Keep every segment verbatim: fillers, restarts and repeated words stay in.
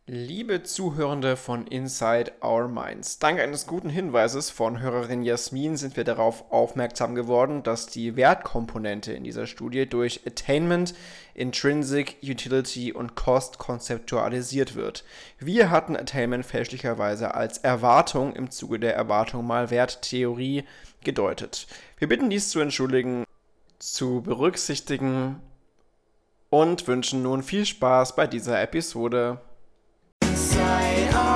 Liebe Zuhörende von Inside Our Minds, dank eines guten Hinweises von Hörerin Jasmin sind wir darauf aufmerksam geworden, dass die Wertkomponente in dieser Studie durch Attainment, Intrinsic, Utility und Cost konzeptualisiert wird. Wir hatten Attainment fälschlicherweise als Erwartung im Zuge der Erwartung mal Werttheorie gedeutet. Wir bitten dies zu entschuldigen, zu berücksichtigen und wünschen nun viel Spaß bei dieser Episode. Inside our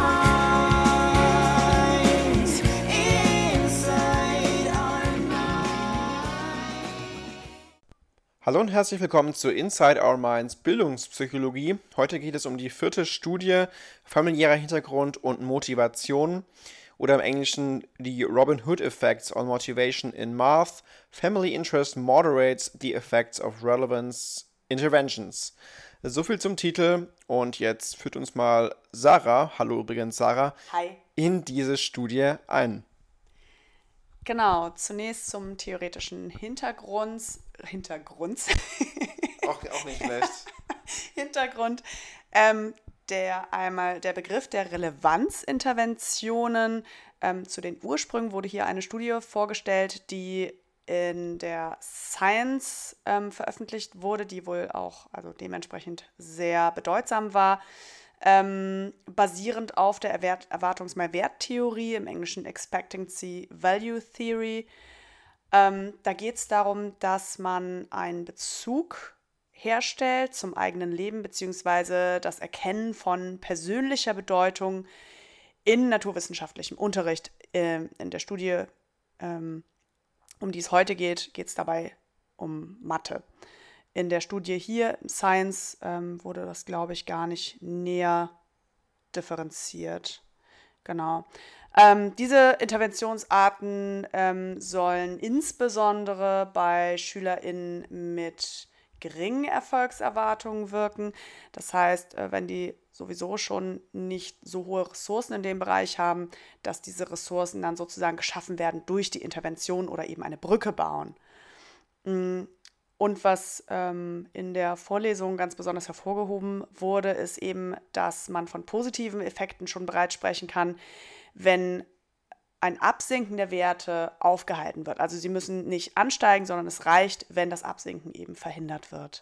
minds, inside our minds. Hallo und herzlich willkommen zu Inside Our Minds Bildungspsychologie. Heute geht es um die vierte Studie familiärer Hintergrund und Motivation oder im Englischen die Robin Hood Effects on Motivation in Math. Family Interest moderates the effects of relevance interventions. So viel zum Titel und jetzt führt uns mal Sarah, hallo übrigens Sarah, Hi. in diese Studie ein. Genau, zunächst zum theoretischen Hintergrund. Hintergrund. Auch, auch nicht schlecht. Hintergrund. Ähm, der einmal der Begriff der Relevanzinterventionen. Ähm, zu den Ursprüngen wurde hier eine Studie vorgestellt, die in der Science ähm, veröffentlicht wurde, die wohl auch also dementsprechend sehr bedeutsam war, ähm, basierend auf der Erwert- Erwartungs-Mehrwert-Theorie, im Englischen Expectancy Value Theory. Ähm, da geht es darum, dass man einen Bezug herstellt zum eigenen Leben beziehungsweise das Erkennen von persönlicher Bedeutung in naturwissenschaftlichem Unterricht. Äh, in der Studie ähm, um die es heute geht, geht es dabei um Mathe. In der Studie hier, Science, ähm, wurde das, glaube ich, gar nicht näher differenziert. Genau. Ähm, diese Interventionsarten ähm, sollen insbesondere bei SchülerInnen mit geringen Erfolgserwartungen wirken. Das heißt, äh, wenn die sowieso schon nicht so hohe Ressourcen in dem Bereich haben, dass diese Ressourcen dann sozusagen geschaffen werden durch die Intervention oder eben eine Brücke bauen. Und was ähm, in der Vorlesung ganz besonders hervorgehoben wurde, ist eben, dass man von positiven Effekten schon bereits sprechen kann, wenn ein Absinken der Werte aufgehalten wird. Also sie müssen nicht ansteigen, sondern es reicht, wenn das Absinken eben verhindert wird.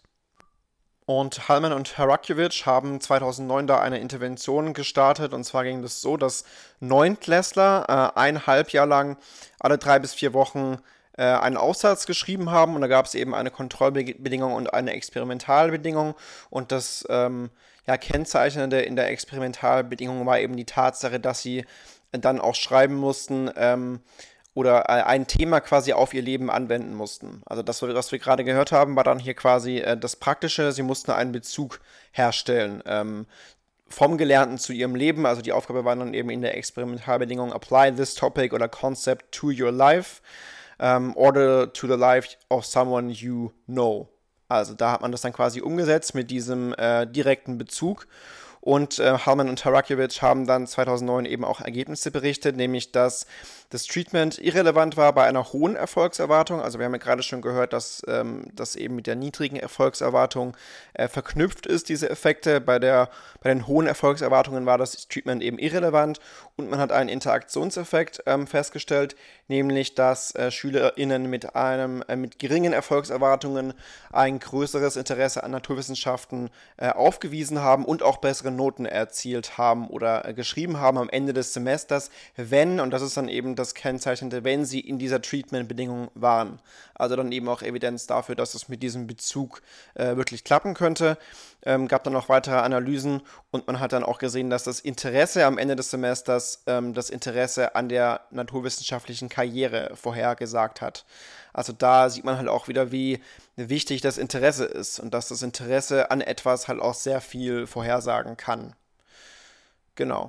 Und Hallman und Harakiewicz haben zweitausendneun da eine Intervention gestartet. Und zwar ging das so, dass Neuntklässler äh, ein Halbjahr lang alle drei bis vier Wochen äh, einen Aufsatz geschrieben haben. Und da gab es eben eine Kontrollbedingung und eine Experimentalbedingung. Und das ähm, ja, Kennzeichnende in der Experimentalbedingung war eben die Tatsache, dass sie dann auch schreiben mussten, ähm, oder ein Thema quasi auf ihr Leben anwenden mussten. Also das, was wir gerade gehört haben, war dann hier quasi äh, das Praktische. Sie mussten einen Bezug herstellen ähm, vom Gelernten zu ihrem Leben. Also die Aufgabe war dann eben in der Experimentalbedingung apply this topic oder concept to your life um, or to the life of someone you know. Also da hat man das dann quasi umgesetzt mit diesem äh, direkten Bezug. Und äh, Hallman und Harakiewicz haben dann zweitausendneun eben auch Ergebnisse berichtet, nämlich dass das Treatment irrelevant war bei einer hohen Erfolgserwartung. Also wir haben ja gerade schon gehört, dass ähm, das eben mit der niedrigen Erfolgserwartung äh, verknüpft ist, diese Effekte. Bei, der, bei den hohen Erfolgserwartungen war das Treatment eben irrelevant und man hat einen Interaktionseffekt ähm, festgestellt, nämlich dass äh, SchülerInnen mit, einem, äh, mit geringen Erfolgserwartungen ein größeres Interesse an Naturwissenschaften äh, aufgewiesen haben und auch bessere Noten erzielt haben oder äh, geschrieben haben am Ende des Semesters, wenn, und das ist dann eben das Kennzeichnende, wenn sie in dieser Treatment-Bedingung waren. Also dann eben auch Evidenz dafür, dass es mit diesem Bezug äh, wirklich klappen könnte. Ähm, gab dann noch weitere Analysen und man hat dann auch gesehen, dass das Interesse am Ende des Semesters ähm, das Interesse an der naturwissenschaftlichen Karriere vorhergesagt hat. Also da sieht man halt auch wieder, wie wichtig das Interesse ist und dass das Interesse an etwas halt auch sehr viel vorhersagen kann. Genau.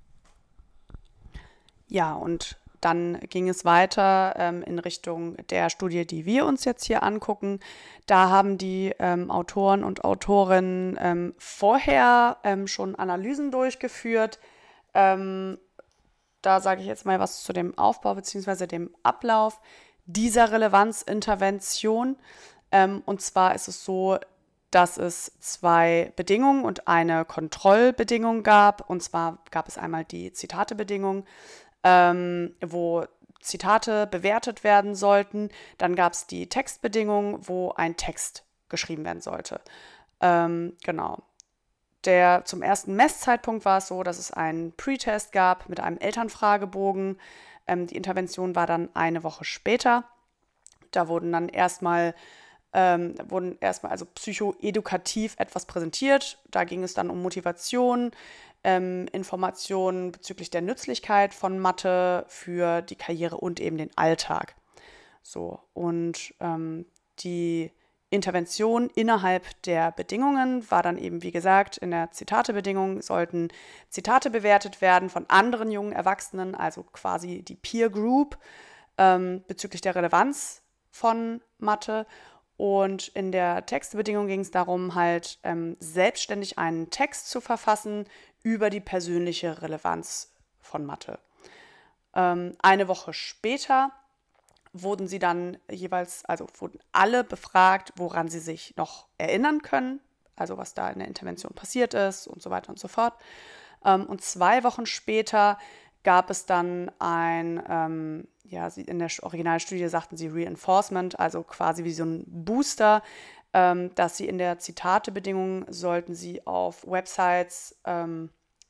Ja, und dann ging es weiter ähm, in Richtung der Studie, die wir uns jetzt hier angucken. Da haben die ähm, Autoren und Autorinnen ähm, vorher ähm, schon Analysen durchgeführt. Ähm, da sage ich jetzt mal was zu dem Aufbau bzw. dem Ablauf dieser Relevanzintervention. Ähm, und zwar ist es so, dass es zwei Bedingungen und eine Kontrollbedingung gab. Und zwar gab es einmal die Zitatebedingung, ähm, wo Zitate bewertet werden sollten. Dann gab es die Textbedingung, wo ein Text geschrieben werden sollte. Ähm, genau. Der, zum ersten Messzeitpunkt war es so, dass es einen Pre-Test gab mit einem Elternfragebogen. Ähm, die Intervention war dann eine Woche später. Da wurden dann erstmal ähm, wurden erstmal also psychoedukativ etwas präsentiert. Da ging es dann um Motivation, ähm, Informationen bezüglich der Nützlichkeit von Mathe für die Karriere und eben den Alltag. So, und ähm, die Intervention innerhalb der Bedingungen war dann eben, wie gesagt, in der Zitatebedingung sollten Zitate bewertet werden von anderen jungen Erwachsenen, also quasi die Peer Group, ähm, bezüglich der Relevanz von Mathe. Und in der Textebedingung ging es darum, halt ähm, selbstständig einen Text zu verfassen über die persönliche Relevanz von Mathe. Ähm, eine Woche später wurden sie dann jeweils, also wurden alle befragt, woran sie sich noch erinnern können, also was da in der Intervention passiert ist und so weiter und so fort. Ähm, und zwei Wochen später gab es dann ein, ähm, ja, in der Originalstudie sagten sie Reinforcement, also quasi wie so ein Booster, ähm, dass sie in der Zitatebedingung sollten sie auf Websites ähm,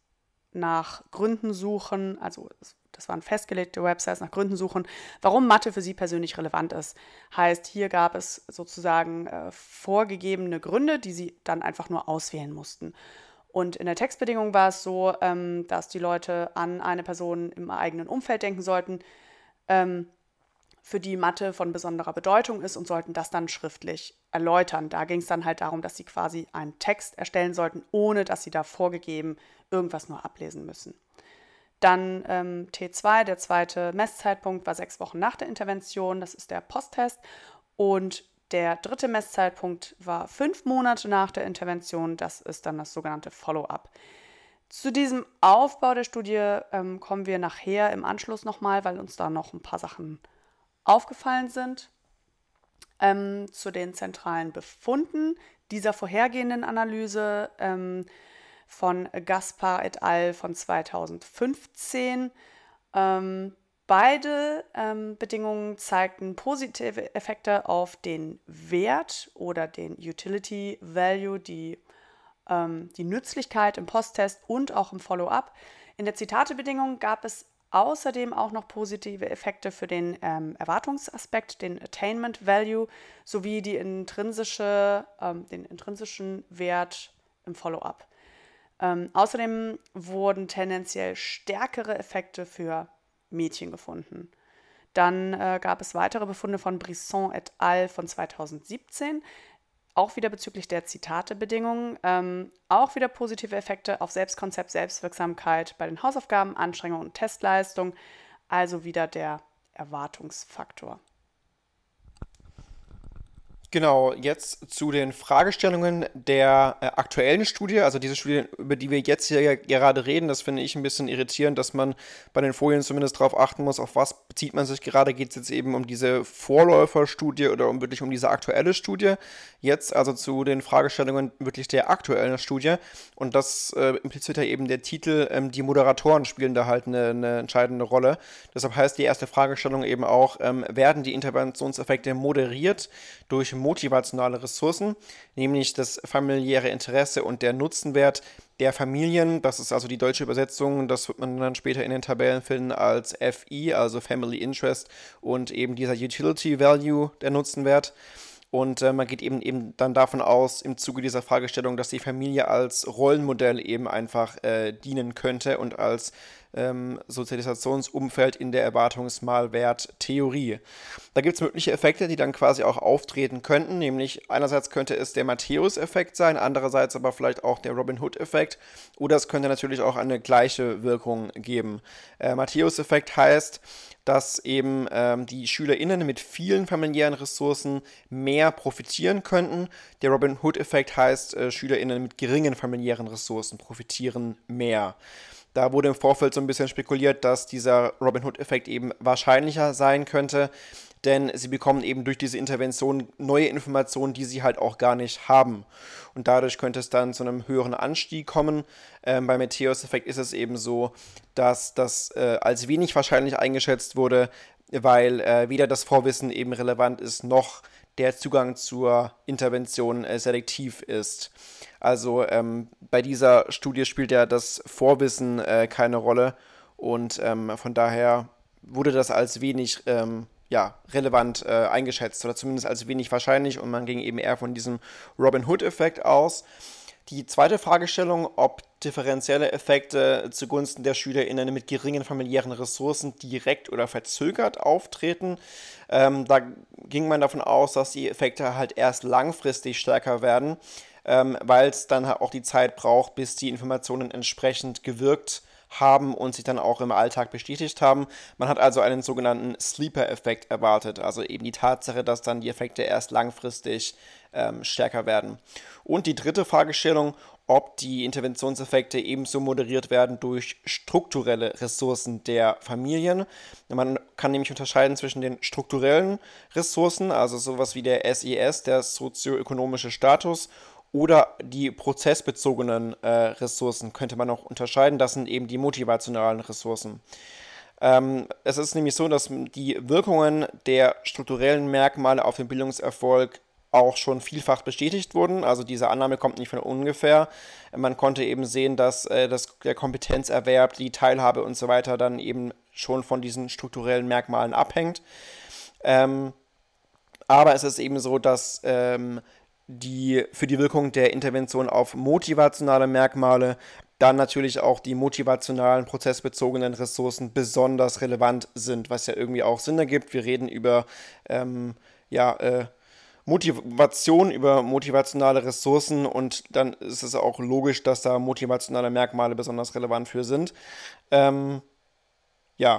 nach Gründen suchen, also das waren festgelegte Websites, nach Gründen suchen, warum Mathe für sie persönlich relevant ist. Heißt, hier gab es sozusagen äh, vorgegebene Gründe, die sie dann einfach nur auswählen mussten. Und in der Textbedingung war es so, ähm, dass die Leute an eine Person im eigenen Umfeld denken sollten, ähm, für die Mathe von besonderer Bedeutung ist und sollten das dann schriftlich erläutern. Da ging es dann halt darum, dass sie quasi einen Text erstellen sollten, ohne dass sie da vorgegeben irgendwas nur ablesen müssen. Dann ähm, T zwei, der zweite Messzeitpunkt, war sechs Wochen nach der Intervention, das ist der Posttest. Und der dritte Messzeitpunkt war fünf Monate nach der Intervention, das ist dann das sogenannte Follow-up. Zu diesem Aufbau der Studie ähm, kommen wir nachher im Anschluss nochmal, weil uns da noch ein paar Sachen aufgefallen sind. Ähm, zu den zentralen Befunden dieser vorhergehenden Analyse ähm, von Gaspar et al. Von zweitausendfünfzehn. Ähm, beide ähm, Bedingungen zeigten positive Effekte auf den Wert oder den Utility Value, die, ähm, die Nützlichkeit im Posttest und auch im Follow-up. In der Zitatebedingung gab es außerdem auch noch positive Effekte für den ähm, Erwartungsaspekt, den Attainment Value, sowie die intrinsische, ähm, den intrinsischen Wert im Follow-up. Ähm, außerdem wurden tendenziell stärkere Effekte für Mädchen gefunden. Dann äh, gab es weitere Befunde von Brisson et al. Von zweitausendsiebzehn, auch wieder bezüglich der Zitatebedingungen, ähm, auch wieder positive Effekte auf Selbstkonzept, Selbstwirksamkeit bei den Hausaufgaben, Anstrengungen und Testleistung, also wieder der Erwartungsfaktor. Genau, jetzt zu den Fragestellungen der äh, aktuellen Studie, also diese Studie, über die wir jetzt hier gerade reden. Das finde ich ein bisschen irritierend, dass man bei den Folien zumindest darauf achten muss, auf was bezieht man sich gerade. Geht es jetzt eben um diese Vorläuferstudie oder um wirklich um diese aktuelle Studie? Jetzt also zu den Fragestellungen wirklich der aktuellen Studie. Und das äh, impliziert ja eben der Titel, ähm, die Moderatoren spielen da halt eine, eine entscheidende Rolle. Deshalb heißt die erste Fragestellung eben auch, ähm, werden die Interventionseffekte moderiert durch motivationale Ressourcen, nämlich das familiäre Interesse und der Nutzenwert der Familien. Das ist also die deutsche Übersetzung, das wird man dann später in den Tabellen finden als F I, also Family Interest, und eben dieser Utility Value, der Nutzenwert. Und äh, man geht eben, eben dann davon aus, im Zuge dieser Fragestellung, dass die Familie als Rollenmodell eben einfach äh, dienen könnte und als ähm, Sozialisationsumfeld in der Erwartungsmalwert-Theorie. Da gibt es mögliche Effekte, die dann quasi auch auftreten könnten, nämlich einerseits könnte es der Matthäus-Effekt sein, andererseits aber vielleicht auch der Robin Hood-Effekt, oder es könnte natürlich auch eine gleiche Wirkung geben. Äh, Matthäus-Effekt heißt, dass eben ähm, die SchülerInnen mit vielen familiären Ressourcen mehr profitieren könnten. Der Robin Hood-Effekt heißt, äh, SchülerInnen mit geringen familiären Ressourcen profitieren mehr. Da wurde im Vorfeld so ein bisschen spekuliert, dass dieser Robin Hood-Effekt eben wahrscheinlicher sein könnte, denn sie bekommen eben durch diese Intervention neue Informationen, die sie halt auch gar nicht haben. Und dadurch könnte es dann zu einem höheren Anstieg kommen. Ähm, beim Matthäus-Effekt ist es eben so, dass das äh, als wenig wahrscheinlich eingeschätzt wurde, weil äh, weder das Vorwissen eben relevant ist, noch der Zugang zur Intervention äh, selektiv ist. Also ähm, bei dieser Studie spielt ja das Vorwissen äh, keine Rolle und ähm, von daher wurde das als wenig ähm, ja, relevant äh, eingeschätzt oder zumindest als wenig wahrscheinlich und man ging eben eher von diesem Robin Hood-Effekt aus. Die zweite Fragestellung, ob differenzielle Effekte zugunsten der SchülerInnen mit geringen familiären Ressourcen direkt oder verzögert auftreten. Ähm, da ging man davon aus, dass die Effekte halt erst langfristig stärker werden, ähm, weil es dann halt auch die Zeit braucht, bis die Informationen entsprechend gewirkt haben und sich dann auch im Alltag bestätigt haben. Man hat also einen sogenannten Sleeper-Effekt erwartet, also eben die Tatsache, dass dann die Effekte erst langfristig ähm, stärker werden. Und die dritte Fragestellung, ob die Interventionseffekte ebenso moderiert werden durch strukturelle Ressourcen der Familien. Man kann nämlich unterscheiden zwischen den strukturellen Ressourcen, also sowas wie der S E S, der sozioökonomische Status, oder die prozessbezogenen äh, Ressourcen könnte man auch unterscheiden. Das sind eben die motivationalen Ressourcen. Ähm, es ist nämlich so, dass die Wirkungen der strukturellen Merkmale auf den Bildungserfolg auch schon vielfach bestätigt wurden. Also diese Annahme kommt nicht von ungefähr. Man konnte eben sehen, dass, äh, dass der Kompetenzerwerb, die Teilhabe und so weiter dann eben schon von diesen strukturellen Merkmalen abhängt. Ähm, aber es ist eben so, dass ähm, die für die Wirkung der Intervention auf motivationale Merkmale dann natürlich auch die motivationalen, prozessbezogenen Ressourcen besonders relevant sind, was ja irgendwie auch Sinn ergibt. Wir reden über ähm, ja, äh, Motivation, über motivationale Ressourcen und dann ist es auch logisch, dass da motivationale Merkmale besonders relevant für sind. Ähm, ja,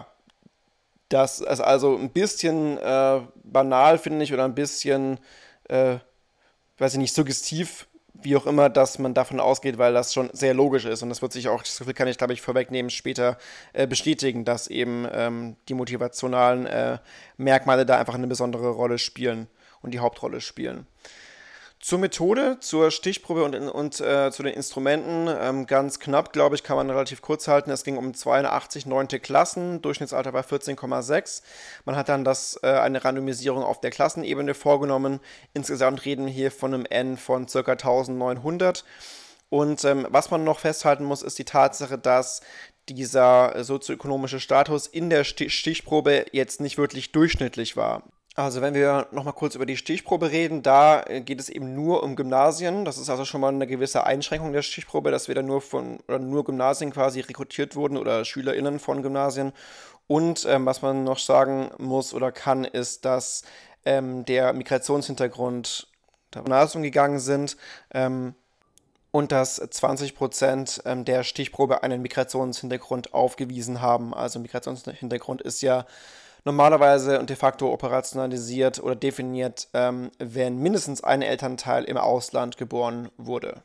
das ist also ein bisschen äh, banal, finde ich, oder ein bisschen äh, weiß ich nicht, suggestiv, wie auch immer, dass man davon ausgeht, weil das schon sehr logisch ist. Und das wird sich auch, so viel kann ich, glaube ich, vorwegnehmen, später äh, bestätigen, dass eben ähm, die motivationalen äh, Merkmale da einfach eine besondere Rolle spielen und die Hauptrolle spielen. Zur Methode, zur Stichprobe und, und äh, zu den Instrumenten, ähm, ganz knapp, glaube ich, kann man relativ kurz halten. Es ging um zweiundachtzig neunte Klassen, Durchschnittsalter war vierzehn Komma sechs. Man hat dann das, äh, eine Randomisierung auf der Klassenebene vorgenommen. Insgesamt reden wir hier von einem N von ca. eintausendneunhundert. Und ähm, was man noch festhalten muss, ist die Tatsache, dass dieser sozioökonomische Status in der Stichprobe jetzt nicht wirklich durchschnittlich war. Also wenn wir nochmal kurz über die Stichprobe reden, da geht es eben nur um Gymnasien. Das ist also schon mal eine gewisse Einschränkung der Stichprobe, dass wir da nur von oder nur Gymnasien quasi rekrutiert wurden oder SchülerInnen von Gymnasien. Und ähm, was man noch sagen muss oder kann, ist, dass ähm, der Migrationshintergrund der Gymnasium gegangen sind ähm, und dass zwanzig Prozent ähm, der Stichprobe einen Migrationshintergrund aufgewiesen haben. Also Migrationshintergrund ist ja normalerweise und de facto operationalisiert oder definiert, ähm, wenn mindestens ein Elternteil im Ausland geboren wurde.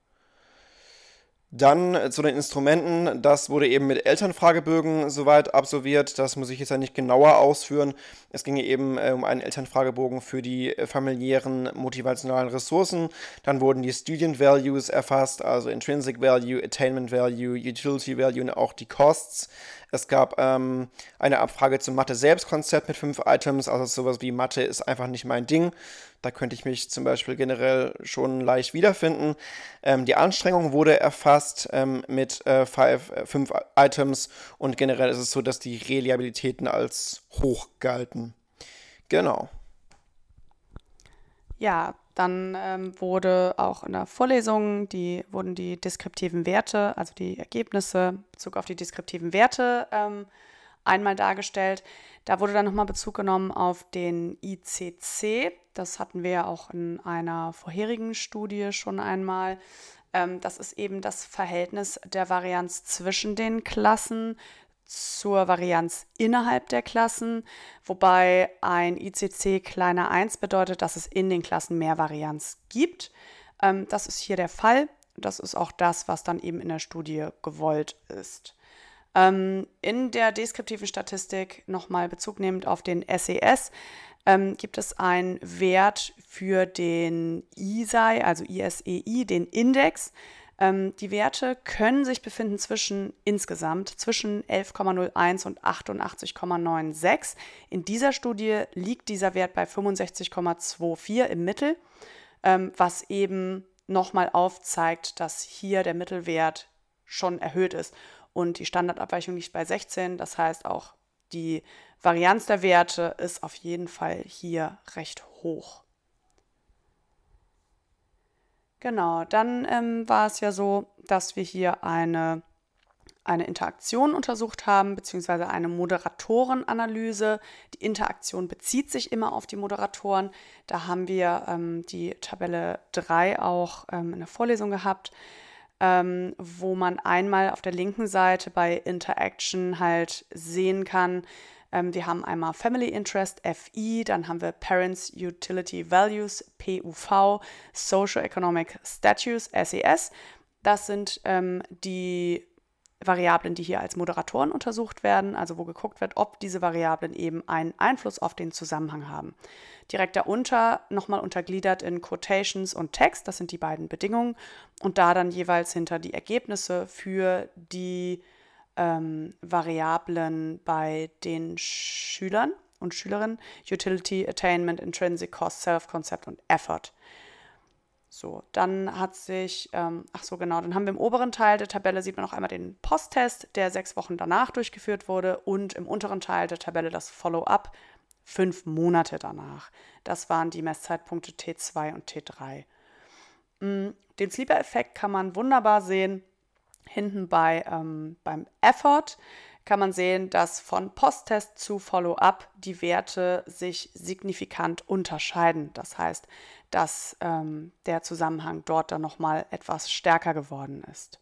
Dann äh, zu den Instrumenten, das wurde eben mit Elternfragebögen soweit absolviert, das muss ich jetzt ja nicht genauer ausführen. Es ging eben äh, um einen Elternfragebogen für die äh, familiären motivationalen Ressourcen. Dann wurden die Student Values erfasst, also Intrinsic Value, Attainment Value, Utility Value und auch die Costs. Es gab ähm, eine Abfrage zum Mathe-Selbstkonzept mit fünf Items, also sowas wie Mathe ist einfach nicht mein Ding. Da könnte ich mich zum Beispiel generell schon leicht wiederfinden. Ähm, die Anstrengung wurde erfasst ähm, mit äh, five, äh, fünf Items und generell ist es so, dass die Reliabilitäten als hoch galten. Genau. Ja, dann ähm, wurde auch in der Vorlesung, die wurden die deskriptiven Werte, also die Ergebnisse in Bezug auf die deskriptiven Werte ähm, einmal dargestellt. Da wurde dann nochmal Bezug genommen auf den I C C. Das hatten wir ja auch in einer vorherigen Studie schon einmal. Ähm, das ist eben das Verhältnis der Varianz zwischen den Klassen zur Varianz innerhalb der Klassen, wobei ein I C C kleiner eins bedeutet, dass es in den Klassen mehr Varianz gibt. Ähm, das ist hier der Fall. Das ist auch das, was dann eben in der Studie gewollt ist. Ähm, in der deskriptiven Statistik, nochmal Bezug nehmend auf den S E S, ähm, gibt es einen Wert für den I S E I, also I S E I, den Index. Ähm, die Werte können sich befinden zwischen insgesamt zwischen elf Komma null eins und achtundachtzig Komma sechsundneunzig. In dieser Studie liegt dieser Wert bei fünfundsechzig Komma vierundzwanzig im Mittel, ähm, was eben nochmal aufzeigt, dass hier der Mittelwert schon erhöht ist und die Standardabweichung liegt bei sechzehn. Das heißt, auch die Varianz der Werte ist auf jeden Fall hier recht hoch. Genau, dann ähm, war es ja so, dass wir hier eine, eine Interaktion untersucht haben, beziehungsweise eine Moderatorenanalyse. Die Interaktion bezieht sich immer auf die Moderatoren. Da haben wir ähm, die Tabelle drei auch ähm, in der Vorlesung gehabt, ähm, wo man einmal auf der linken Seite bei Interaction halt sehen kann, ähm, wir haben einmal Family Interest, F I, dann haben wir Parents Utility Values, P U V, Social Economic Status, S E S. Das sind ähm, die Variablen, die hier als Moderatoren untersucht werden, also wo geguckt wird, ob diese Variablen eben einen Einfluss auf den Zusammenhang haben. Direkt darunter nochmal untergliedert in Quotations und Text, das sind die beiden Bedingungen, und da dann jeweils hinter die Ergebnisse für die ähm, Variablen bei den Schülern und Schülerinnen, Utility, Attainment, Intrinsic Cost, Self-Concept und Effort. So, dann hat sich, ähm, ach so genau, dann haben wir im oberen Teil der Tabelle, sieht man noch einmal den Post-Test, der sechs Wochen danach durchgeführt wurde, und im unteren Teil der Tabelle das Follow-up, fünf Monate danach. Das waren die Messzeitpunkte T zwei und T drei. Den Sleeper-Effekt kann man wunderbar sehen. Hinten bei, ähm, beim Effort kann man sehen, dass von Post-Test zu Follow-up die Werte sich signifikant unterscheiden. Das heißt, dass ähm, der Zusammenhang dort dann nochmal etwas stärker geworden ist.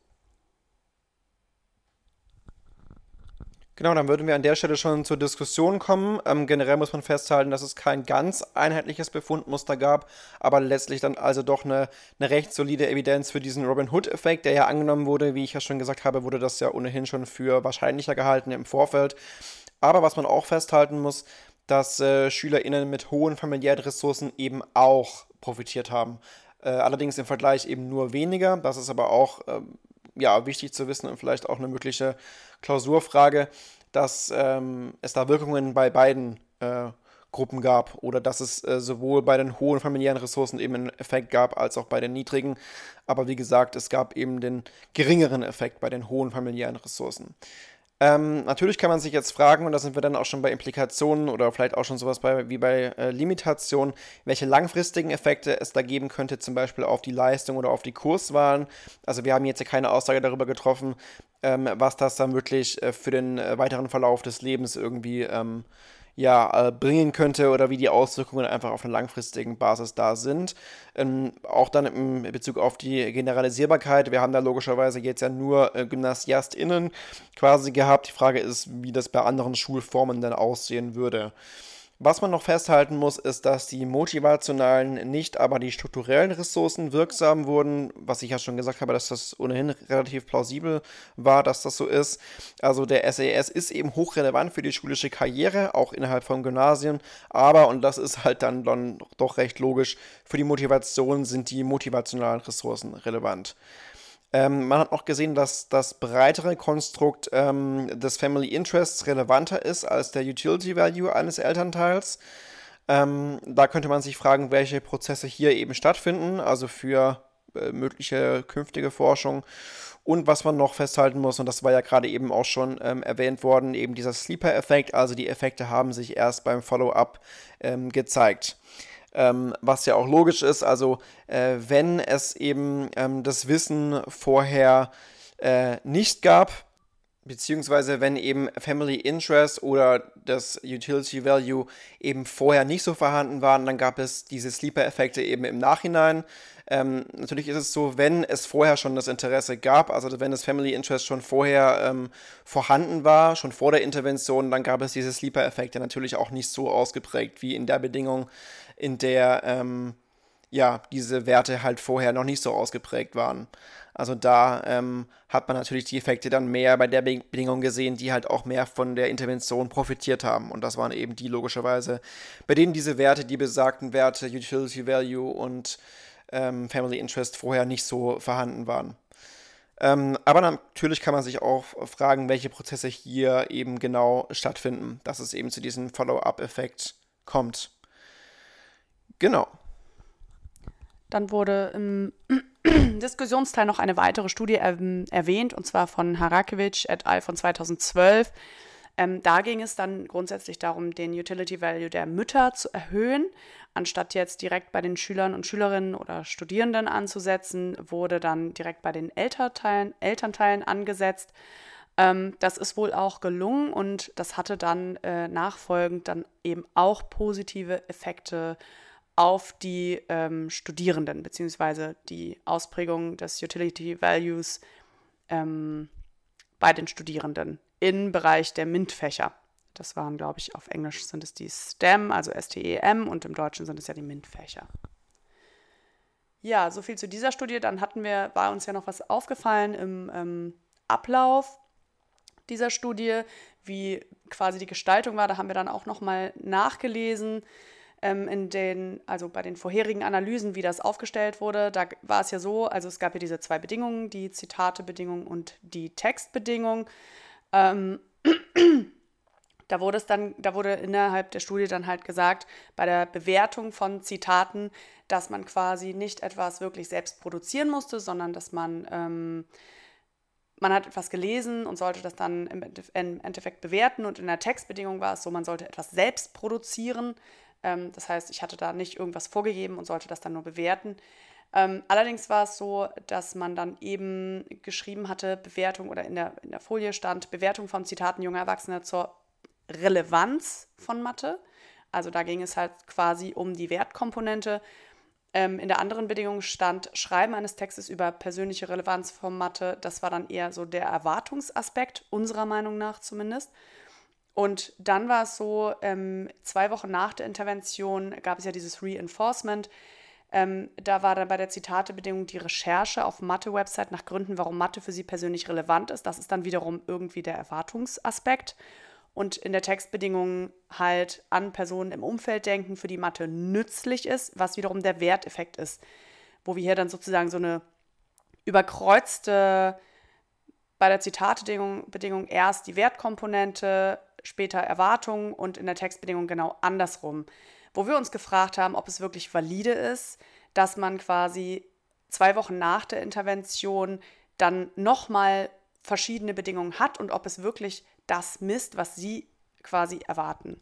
Genau, dann würden wir an der Stelle schon zur Diskussion kommen. Ähm, generell muss man festhalten, dass es kein ganz einheitliches Befundmuster gab, aber letztlich dann also doch eine, eine recht solide Evidenz für diesen Robin-Hood-Effekt, der ja angenommen wurde. Wie ich ja schon gesagt habe, wurde das ja ohnehin schon für wahrscheinlicher gehalten im Vorfeld. Aber was man auch festhalten muss, dass äh, SchülerInnen mit hohen familiären Ressourcen eben auch profitiert haben. Äh, allerdings im Vergleich eben nur weniger. Das ist aber auch äh, ja, wichtig zu wissen und vielleicht auch eine mögliche Klausurfrage, dass ähm, es da Wirkungen bei beiden äh, Gruppen gab oder dass es äh, sowohl bei den hohen familiären Ressourcen eben einen Effekt gab, als auch bei den niedrigen. Aber wie gesagt, es gab eben den geringeren Effekt bei den hohen familiären Ressourcen. Ähm, natürlich kann man sich jetzt fragen, und da sind wir dann auch schon bei Implikationen oder vielleicht auch schon sowas bei, wie bei äh, Limitationen, welche langfristigen Effekte es da geben könnte, zum Beispiel auf die Leistung oder auf die Kurswahlen. Also wir haben jetzt ja keine Aussage darüber getroffen, ähm, was das dann wirklich äh, für den äh, weiteren Verlauf des Lebens irgendwie ähm, ja, äh, bringen könnte oder wie die Auswirkungen einfach auf einer langfristigen Basis da sind. Ähm, auch dann im Bezug auf die Generalisierbarkeit. Wir haben da logischerweise jetzt ja nur äh, GymnasiastInnen quasi gehabt. Die Frage ist, wie das bei anderen Schulformen dann aussehen würde. Was man noch festhalten muss, ist, dass die motivationalen, nicht aber die strukturellen Ressourcen wirksam wurden, was ich ja schon gesagt habe, dass das ohnehin relativ plausibel war, dass das so ist. Also der S E S ist eben hochrelevant für die schulische Karriere, auch innerhalb von Gymnasien, aber, und das ist halt dann, dann doch recht logisch, für die Motivation sind die motivationalen Ressourcen relevant. Ähm, man hat auch gesehen, dass das breitere Konstrukt ähm, des Family Interests relevanter ist als der Utility Value eines Elternteils. Ähm, da könnte man sich fragen, welche Prozesse hier eben stattfinden, also für äh, mögliche künftige Forschung. Und was man noch festhalten muss, und das war ja gerade eben auch schon ähm, erwähnt worden, eben dieser Sleeper-Effekt, also die Effekte haben sich erst beim Follow-up ähm, gezeigt. Ähm, was ja auch logisch ist, also äh, wenn es eben ähm, das Wissen vorher äh, nicht gab, beziehungsweise wenn eben Family Interest oder das Utility Value eben vorher nicht so vorhanden waren, dann gab es diese Sleeper-Effekte eben im Nachhinein. Ähm, natürlich ist es so, wenn es vorher schon das Interesse gab, also wenn das Family Interest schon vorher ähm, vorhanden war, schon vor der Intervention, dann gab es diese Sleeper-Effekte natürlich auch nicht so ausgeprägt wie in der Bedingung, in der ähm, ja, diese Werte halt vorher noch nicht so ausgeprägt waren. Also da ähm, hat man natürlich die Effekte dann mehr bei der Be Bedingung gesehen, die halt auch mehr von der Intervention profitiert haben. Und das waren eben die logischerweise, bei denen diese Werte, die besagten Werte, Utility Value und ähm, Family Interest vorher nicht so vorhanden waren. Ähm, aber natürlich kann man sich auch fragen, welche Prozesse hier eben genau stattfinden, dass es eben zu diesem Follow-up-Effekt kommt. Genau. Dann wurde im Diskussionsteil noch eine weitere Studie ähm, erwähnt, und zwar von Harakiewicz et al. Von zweitausendzwölf. Ähm, da ging es dann grundsätzlich darum, den Utility Value der Mütter zu erhöhen. Anstatt jetzt direkt bei den Schülern und Schülerinnen oder Studierenden anzusetzen, wurde dann direkt bei den Elternteilen, Elternteilen angesetzt. Ähm, das ist wohl auch gelungen und das hatte dann äh, nachfolgend dann eben auch positive Effekte auf die ähm, Studierenden, beziehungsweise die Ausprägung des Utility Values ähm, bei den Studierenden im Bereich der MINT-Fächer. Das waren, glaube ich, auf Englisch sind es die STEM, also S T E M, und im Deutschen sind es ja die MINT-Fächer. Ja, so viel zu dieser Studie. Dann hatten wir, war uns ja noch was aufgefallen im ähm, Ablauf dieser Studie, wie quasi die Gestaltung war. Da haben wir dann auch nochmal nachgelesen, ähm, in den, also bei den vorherigen Analysen, wie das aufgestellt wurde. Da war es ja so, also es gab ja diese zwei Bedingungen, die Zitate-Bedingung und die Textbedingung. Ähm, Da wurde es dann, da wurde innerhalb der Studie dann halt gesagt, bei der Bewertung von Zitaten, dass man quasi nicht etwas wirklich selbst produzieren musste, sondern dass man, ähm, man hat etwas gelesen und sollte das dann im Endeffekt bewerten. Und in der Textbedingung war es so, man sollte etwas selbst produzieren. Ähm, das heißt, ich hatte da nicht irgendwas vorgegeben und sollte das dann nur bewerten. Ähm, allerdings war es so, dass man dann eben geschrieben hatte, Bewertung, oder in der, in der Folie stand, Bewertung von Zitaten junger Erwachsener zur Relevanz von Mathe. Also da ging es halt quasi um die Wertkomponente. Ähm, in der anderen Bedingung stand Schreiben eines Textes über persönliche Relevanz von Mathe. Das war dann eher so der Erwartungsaspekt, unserer Meinung nach zumindest. Und dann war es so, ähm, zwei Wochen nach der Intervention gab es ja dieses Reinforcement. Ähm, da war dann bei der Zitatebedingung die Recherche auf Mathe-Website nach Gründen, warum Mathe für sie persönlich relevant ist. Das ist dann wiederum irgendwie der Erwartungsaspekt. Und in der Textbedingung halt an Personen im Umfeld denken, für die Mathe nützlich ist, was wiederum der Werteffekt ist. Wo wir hier dann sozusagen so eine überkreuzte, bei der Zitatbedingung Bedingung erst die Wertkomponente, später Erwartungen und in der Textbedingung genau andersrum. Wo wir uns gefragt haben, ob es wirklich valide ist, dass man quasi zwei Wochen nach der Intervention dann nochmal verschiedene Bedingungen hat und ob es wirklich das misst, was sie quasi erwarten.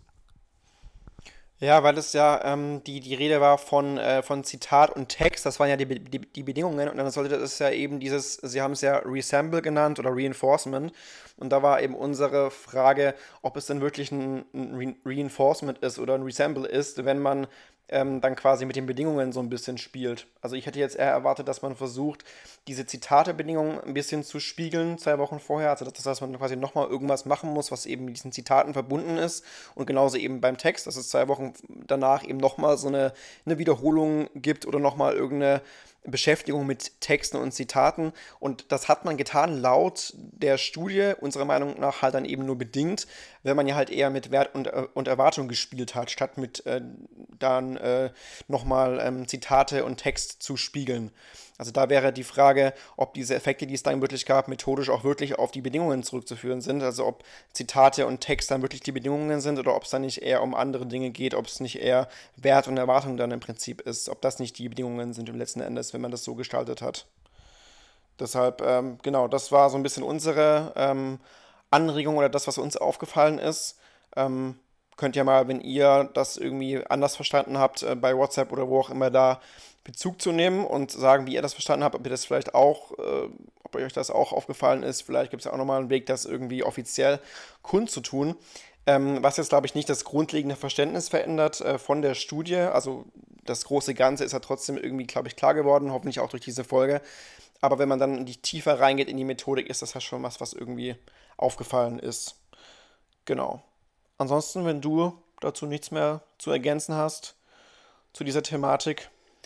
Ja, weil es ja ähm, die, die Rede war von, äh, von Zitat und Text, das waren ja die, Be- die, die Bedingungen und dann sollte das ja eben dieses, sie haben es ja Resemble genannt oder Reinforcement und da war eben unsere Frage, ob es denn wirklich ein, ein Re Reinforcement ist oder ein Resemble ist, wenn man ähm, dann quasi mit den Bedingungen so ein bisschen spielt. Also ich hätte jetzt eher erwartet, dass man versucht, diese Zitate-Bedingungen ein bisschen zu spiegeln, zwei Wochen vorher, also dass, dass man quasi nochmal irgendwas machen muss, was eben mit diesen Zitaten verbunden ist und genauso eben beim Text, dass es zwei Wochen danach eben nochmal so eine, eine Wiederholung gibt oder nochmal irgendeine Beschäftigung mit Texten und Zitaten und das hat man getan laut der Studie, unserer Meinung nach halt dann eben nur bedingt, wenn man ja halt eher mit Wert und, äh, und Erwartung gespielt hat, statt mit äh, dann äh, nochmal ähm, Zitate und Text zu spiegeln. Also da wäre die Frage, ob diese Effekte, die es dann wirklich gab, methodisch auch wirklich auf die Bedingungen zurückzuführen sind. Also ob Zitate und Text dann wirklich die Bedingungen sind oder ob es dann nicht eher um andere Dinge geht, ob es nicht eher Wert und Erwartung dann im Prinzip ist, ob das nicht die Bedingungen sind im letzten Endes, wenn man das so gestaltet hat. Deshalb, ähm, genau, das war so ein bisschen unsere ähm, Anregung oder das, was uns aufgefallen ist. Ähm, könnt ihr mal, wenn ihr das irgendwie anders verstanden habt, äh, bei WhatsApp oder wo auch immer da Bezug zu nehmen und sagen, wie ihr das verstanden habt, ob ihr das vielleicht auch, äh, ob euch das auch aufgefallen ist. Vielleicht gibt es ja auch nochmal einen Weg, das irgendwie offiziell kundzutun. Ähm, was jetzt, glaube ich, nicht das grundlegende Verständnis verändert äh, von der Studie. Also das große Ganze ist ja trotzdem irgendwie, glaube ich, klar geworden, hoffentlich auch durch diese Folge. Aber wenn man dann in die tiefer reingeht in die Methodik, ist das ja schon was, was irgendwie aufgefallen ist. Genau. Ansonsten, wenn du dazu nichts mehr zu ergänzen hast, zu dieser Thematik,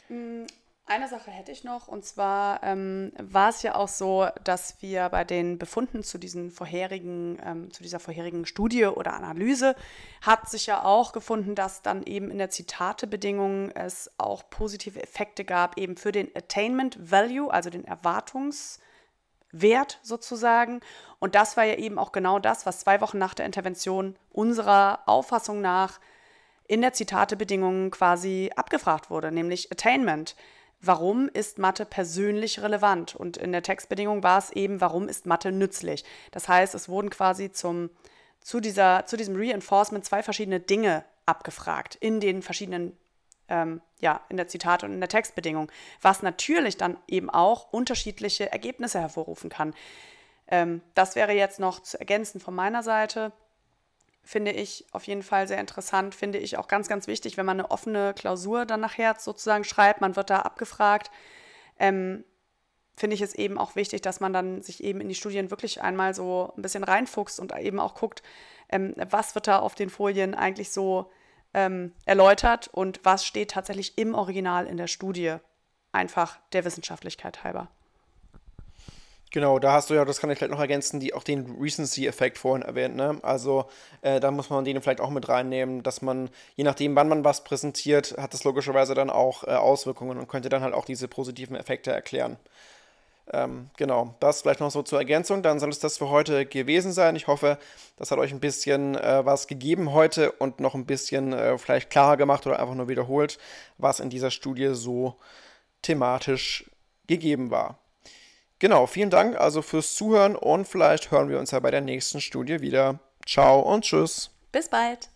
Eine Sache hätte ich noch, und zwar ähm, war es ja auch so, dass wir bei den Befunden zu diesen vorherigen, ähm, zu dieser vorherigen Studie oder Analyse hat sich ja auch gefunden, dass dann eben in der Zitatebedingung es auch positive Effekte gab, eben für den Attainment Value, also den Erwartungswert sozusagen. Und das war ja eben auch genau das, was zwei Wochen nach der Intervention unserer Auffassung nach in der Zitatebedingung quasi abgefragt wurde, nämlich Attainment. Warum ist Mathe persönlich relevant? Und in der Textbedingung war es eben, warum ist Mathe nützlich? Das heißt, es wurden quasi zum, zu, dieser, zu diesem Reinforcement zwei verschiedene Dinge abgefragt in den verschiedenen, ähm, ja, in der Zitate und in der Textbedingung, was natürlich dann eben auch unterschiedliche Ergebnisse hervorrufen kann. Ähm, das wäre jetzt noch zu ergänzen von meiner Seite. Finde ich auf jeden Fall sehr interessant, finde ich auch ganz, ganz wichtig, wenn man eine offene Klausur dann nachher sozusagen schreibt, man wird da abgefragt, ähm, finde ich es eben auch wichtig, dass man dann sich eben in die Studien wirklich einmal so ein bisschen reinfuchst und eben auch guckt, ähm, was wird da auf den Folien eigentlich so ähm, erläutert und was steht tatsächlich im Original in der Studie, einfach der Wissenschaftlichkeit halber. Genau, da hast du ja, das kann ich vielleicht noch ergänzen, die auch den Recency-Effekt vorhin erwähnt, ne? Also äh, da muss man den vielleicht auch mit reinnehmen, dass man, je nachdem, wann man was präsentiert, hat das logischerweise dann auch äh, Auswirkungen und könnte dann halt auch diese positiven Effekte erklären. Ähm, genau, das vielleicht noch so zur Ergänzung. Dann soll es das für heute gewesen sein. Ich hoffe, das hat euch ein bisschen äh, was gegeben heute und noch ein bisschen äh, vielleicht klarer gemacht oder einfach nur wiederholt, was in dieser Studie so thematisch gegeben war. Genau, vielen Dank also fürs Zuhören und vielleicht hören wir uns ja bei der nächsten Studie wieder. Ciao und tschüss. Bis bald!